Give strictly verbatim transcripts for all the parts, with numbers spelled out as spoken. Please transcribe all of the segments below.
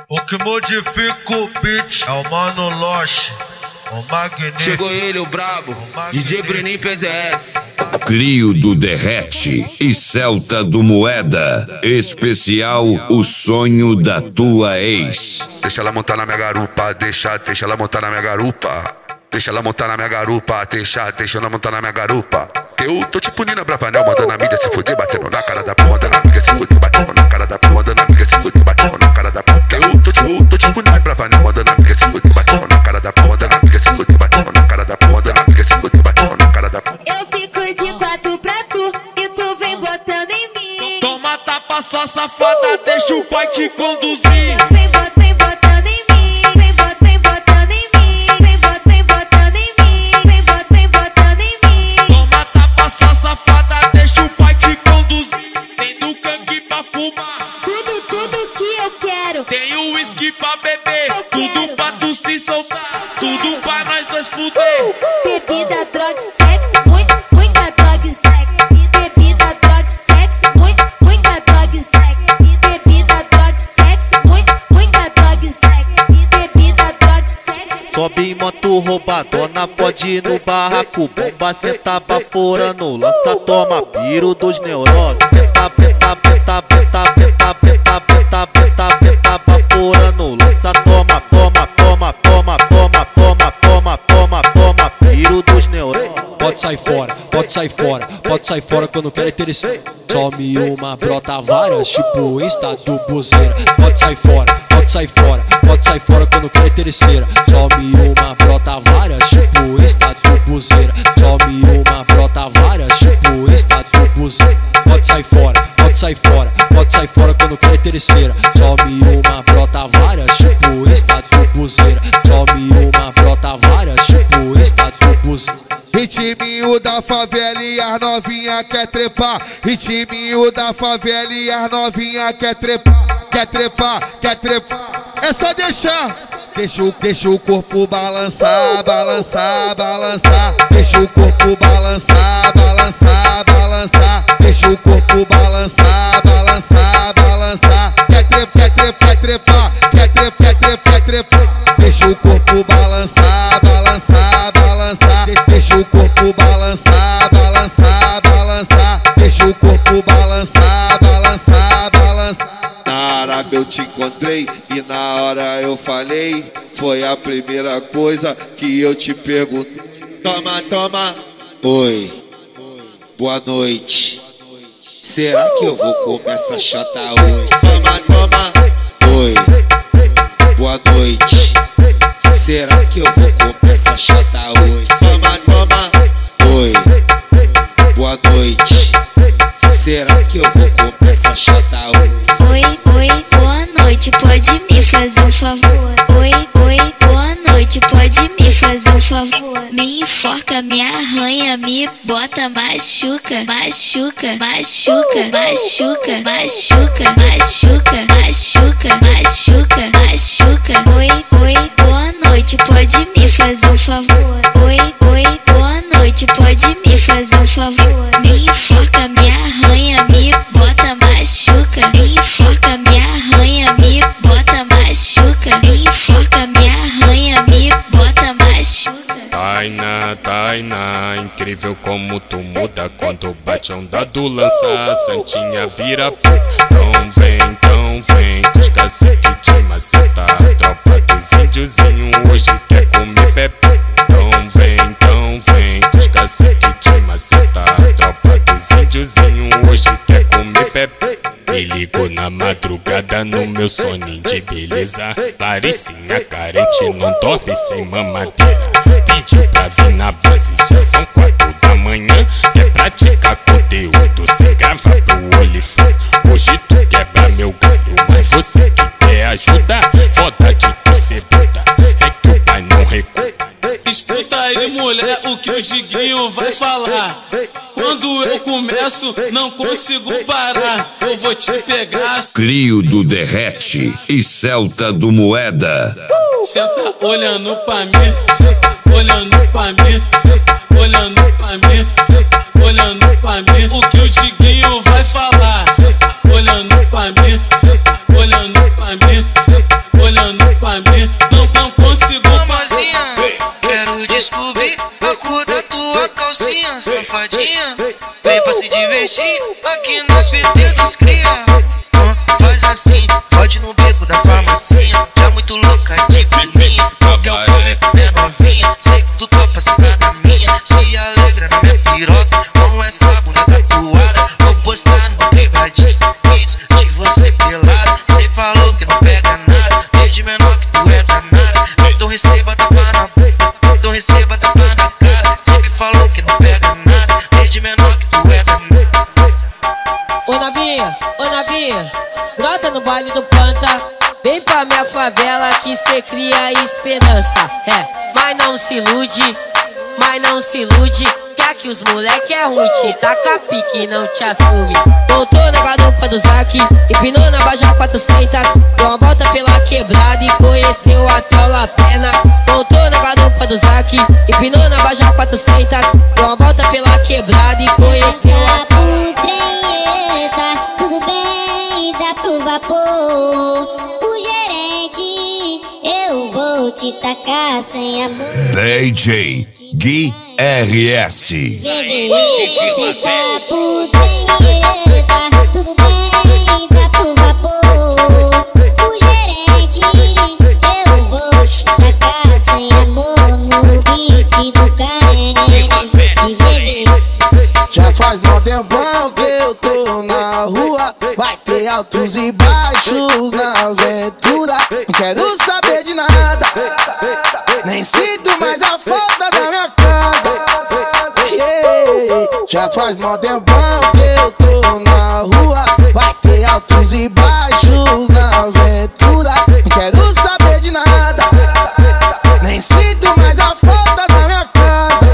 O que modifica o beat é o Mano Loche, o magnífico. Chegou ele, o brabo, o D J Bruninho P Z S. Crio do Derrete e Celta do Moeda. Especial O Sonho da Tua Ex. Deixa ela montar na minha garupa, deixa, deixa ela montar na minha garupa. Deixa ela montar na minha garupa, deixa, deixa ela montar na minha garupa. Eu tô tipo Nina Bravanel, mandando a mídia se fuder, batendo na cara da p***, mandando a mídia se fuder, batendo na cara da p***, mandando a mídia se fuder, batendo na cara da p***. Eu tô tipo, tô tipo Nina Bravanel, mandando a mídia se fuder, batendo na cara da p***, mandando a mídia se fuder, batendo na cara da p***, mandando a mídia se fuder, batendo na cara da p***. Eu fico de quatro pra tu e tu vem botando em mim. Toma tapa, sua safada, deixa o pai te conduzir. Vem botando, vem botando em mim. Vem botando, vem botando em mim. Vem botando, vem botando em mim. Vem botando, vem botando em mim. Toma tapa, sua safada, deixa o pai te conduzir. Tem do cangue pra fumar, Tudo, tudo que eu quero. tem o uísque pra beber, Eu tudo quero. pra tu se soltar, tudo pra nós dois fuder. Bebida, droga e sexo. Muita, muita droga e sexo. Bebida, droga e sexo. Muita, muita droga e sexo. Bebida, droga e sexo. Muita, muita droga e sexo. Bebida, droga e sexo. Sobe em moto roubadona, pode ir no barraco. Bomba senta baforando, lança toma, piro dos neurônios. Beta, beta, beta, beta, beta, beta, beta, beta, beta, baforando, lança toma, toma, toma, toma, toma, toma, toma, toma, toma, piro dos neurônios. Pode sair fora, pode sair fora, pode sair fora quando quer interessar. Some uma, brota várias, tipo Insta do buzeira. Pode sair fora, pode sair fora, pode sair fora quando quer terceira. Some uma, brota várias, tipo Insta do buzeira. Some uma, brota várias, tipo Insta do buzeira. Pode sair fora, pode sair fora, pode sair fora quando quer terceira. Some uma, brota várias, tipo Insta do buzeira. Some uma, brota várias, tipo Insta do buzeira. Ritminho da favela e as novinha quer trepar. Ritminho da favela e as novinha quer trepar. Quer trepar, quer trepar. É só deixar. Deixa o, deixa o corpo balançar, balançar, balançar. Deixa o corpo balançar, balançar, balançar. Deixa o corpo balançar, balançar, balançar. Quer trepar, quer trepar, quer trepar. Quer trepar, quer trepar, quer trepar. Deixa o corpo balançar, balançar, balançar. Deixa o corpo balançar, balançar, balançar. Deixa o corpo balançar, balançar, balançar. Na Arábia eu te encontrei e na hora eu falei. Foi a primeira coisa que eu te perguntei. Toma, toma. Oi, boa noite. Será que eu vou comer essa chata hoje? Toma, toma. Oi, boa noite. Será que eu vou comer essa chata hoje? Toma, toma. Oi, boa noite. Será que eu vou comer essa chata hoje? Oi, oi, boa noite, pode me fazer um favor? Oi, oi, boa noite, pode me fazer um favor? Me enforca, me arranha, me bota, machuca, machuca, machuca, machuca, machuca, machuca, machuca, machuca, machuca. Oi, oi, boa noite, pode me fazer um favor? Oi, oi, boa noite, pode me fazer um favor? Me enforca, me arranha, me bota, machuca. Me enforca, me arranha, me bota, machuca. Me enforca, me arranha, me bota, machuca. Tainá, Tainá, incrível como tu muda quando bate onda do lança, a santinha vira puta. Então vem, então vem, que os cacique te maceta. A tropa dos índiozinho hoje quer comer pepe. Então vem, então vem, que os cacique te maceta. A tropa dos índiozinho hoje quer comer pepe. Me ligou na madrugada no meu soninho de beleza. Laricinha carente não dorme sem mamadeira. Pediu pra vir na base, já são quatro da manhã. Quer praticar conteúdo, cê grava pro olifante. Hoje tu quebra meu galho, mas você que quer ajuda, foda de tu ser puta, é que o pai não recusa. Escuta aí, mulher, o que o Diguinho vai falar. Quando eu começo, não consigo parar. Eu vou te pegar. Crio do Derrete e Celta do Moeda. Senta olhando pra mim, senta olhando pra mim, senta olhando pra mim, senta olhando pra mim. O que o Diguinho vai falar. Senta olhando pra mim, senta olhando pra mim, senta mim, não, não consigo Mamazinha, quero descobrir a cor da tua calcinha, safadinha. Vem pra se divertir aqui no P T dos cria. Ah, faz assim, pode no beco da farmacinha. Já muito louca de pininha, porque eu fui é novinha. Sei que tu topa sentar na minha, se alegra na minha piroca com essa bunda tatuada. Vou postar no privadinho vídeos de você pelada. Cê falou que não pega nada, desde menor que tu é danada. Então receba tapa na boca, então receba tapa na cara. Sempre falou que não pega nada, desde menor que tu é danada. Ô novinha, ô novinha, brota no baile do Panta. Vem pra minha favela que cê cria esperança. É, mas não se ilude, mas não se ilude, que aqui os moleque é ruim, te taca pique e não te assume. Voltou na garupa do Zac, empinou na Baja quatrocentos, deu uma volta pela quebrada e conheceu até o La Pena. Voltou na garupa do Zac, empinou na Baja quatrocentos, deu uma volta pela quebrada e conheceu até o Tá tudo bem, dá pro vapor. O gerente, eu vou te tacar sem amor. D J Gui R S. Vem, vem, sem papo, tem, tá tudo bem, dá pro vapor. O gerente, eu vou te tacar sem amor no beat do carente. Vem, já faz mó tempão que eu tô na rua, vai ter altos e baixos na aventura. Não quero saber de nada, nem sinto mais a falta da minha casa. Yeah. Já faz mó tempão que eu tô na rua, vai ter altos e baixos na aventura. Não quero saber de nada, nem sinto mais a falta da minha casa.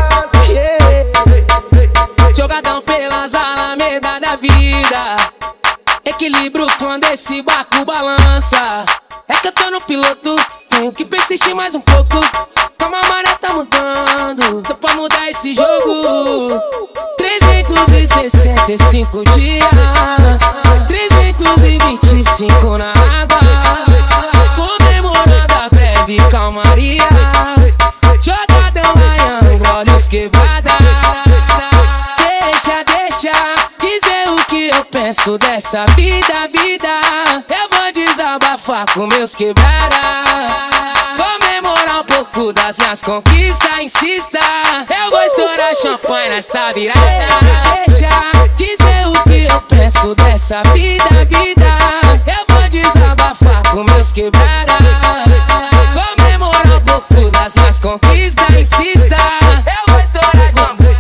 Yeah. Jogadão pelas alamedas da vida, equilíbrio quando esse barco balança. É que eu tô no piloto, tenho que persistir mais um pouco. Como a maré tá mudando, tô pra mudar esse jogo. trezentos e sessenta e cinco dias, trezentos e vinte e cinco na água, comemorando a breve calmaria. Jogadão Lion, olhos quebrada. Deixa, deixa dizer o que eu penso dessa vida, vida. Eu vou desabafar com meus quebrada, comemorar um pouco das minhas conquistas. Insista, eu vou estourar champanhe nessa virada. Deixa, deixa dizer o que eu penso dessa vida, vida. Eu vou desabafar com meus quebrada, comemorar um pouco das minhas conquistas. Insista, eu vou estourar champanhe.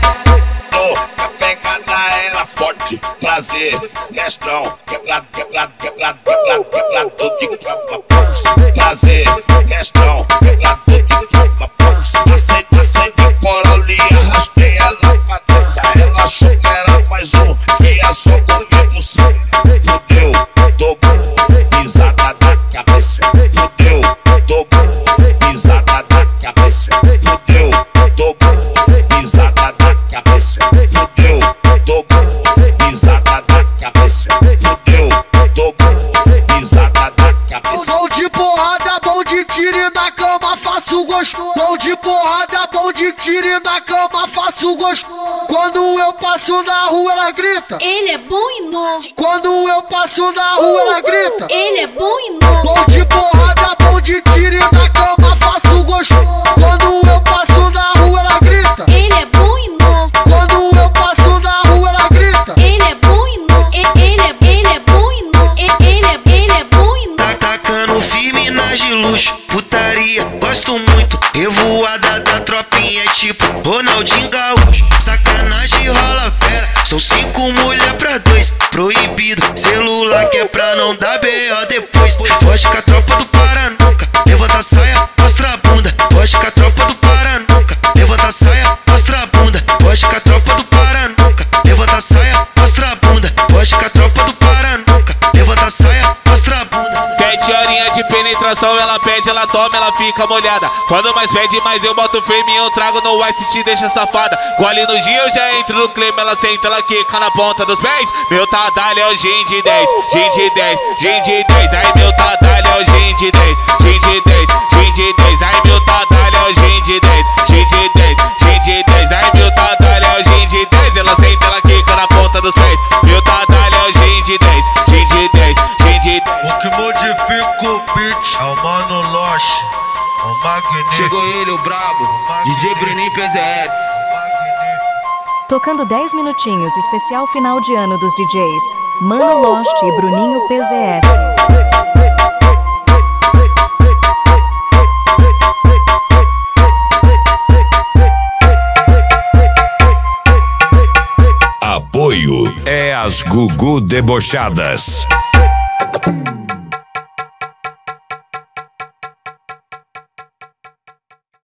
A pegada era forte, prazer, questão, quebrado, quebrado, quebrado, quebrado, quebrado, todo de cravo, prazer, questão, quebrado, todo de cravo, passei, passei de cola ali, arrastei ela pra dentro, ela achou que era mais um, que ia só comigo, fudeu, dobrou, pisada da cabeça, fudeu, dobrou, pisada da cabeça, fudeu, dobrou, pisada da cabeça, fudeu, dobrou, pisada da cabeça, fudeu, dobrou, pisada da cabeça. Bom de porrada, bom de tiro e na cama faço gosto. Bom de porrada, bom de tiro e na cama faço gosto. Quando eu passo na rua ela grita, ele é bom e novo. Quando eu passo na rua ela grita, ele é bom e novo. Bom de porrada, bom de tiro e na cama faço gosto. Quando eu passo na rua ela grita, ele é bom e novo. Quando eu passo na rua ela grita, ele é bom e novo. Ele é, ele é bom e novo. Ele é, ele é bom e novo. Tá tacando firme nas de luxo, putaria, gosto muito. Revoada da tropinha é tipo Ronaldinho Gaúcho. Sacanagem rola fera, são cinco mulher pra dois. Proibido, celular que é pra não dar B O depois. Foge com a tropa do Paranuca, levanta a saia, mostra a bunda. Foge com a tropa do Paranuca, levanta a saia, mostra a bunda. Foge com a tropa do Paranuca, levanta a saia, mostra a bunda. Foge com a tropa do Paranuca, levanta a saia, mostra a bunda. Sete horinhas pede penetração, ela pede, ela toma, ela fica molhada. Quando mais pede, mais eu boto fame, eu trago no ice, te deixa safada. Gole no dia, eu já entro no clima, ela senta, ela quica na ponta dos pés. Meu tadalho é o gin de dez, gin de dez, gin de dez. Ai, meu tadalho é o gin de dez, gin de dez, gin de dez. Ai, meu tadalho é o gin de dez, gin de dez, gin de dez. Ai, meu tadalho é o gin de dez, ela senta, ela quica na ponta dos pés. Meu tadalho é o gin de dez, gin de dez, gin de dez. O que modifica o beat é o Mano Loche, o magnífico. Chegou ele, o brabo, D J Bruninho P Z S. Tocando dez minutinhos, especial final de ano dos D Js Mano Loche e Bruninho P Z S. Apoio é as Gugu Debochadas.